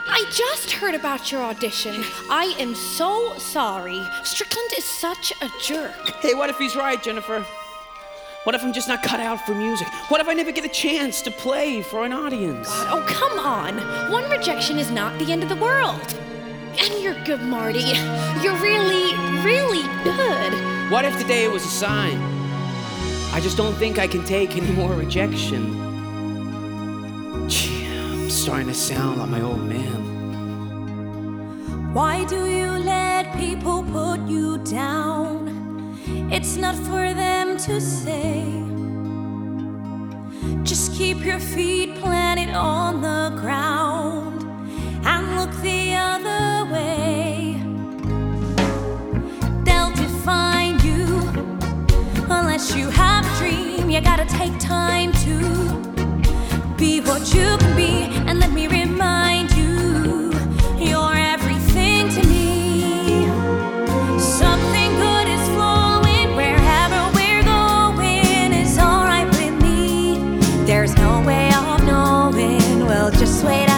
I just heard about your audition. I am so sorry. Strickland is such a jerk. Hey, what if he's right, Jennifer? What if I'm just not cut out for music? What if I never get a chance to play for an audience? God, oh, come on. One rejection is not the end of the world. And you're good, Marty. You're really, really good. What if today was a sign? I just don't think I can take any more rejection. Gee, I'm starting to sound like my old man. Why do you let people put you down? It's not for them to say. Just keep your feet planted on the ground and look the other way. They'll define you unless you have a dream. You gotta take time to be what you can be, and let me remind you, you're everything to me. Something good is flowing, wherever we're going is alright with me. There's no way of knowing, we'll just wait out.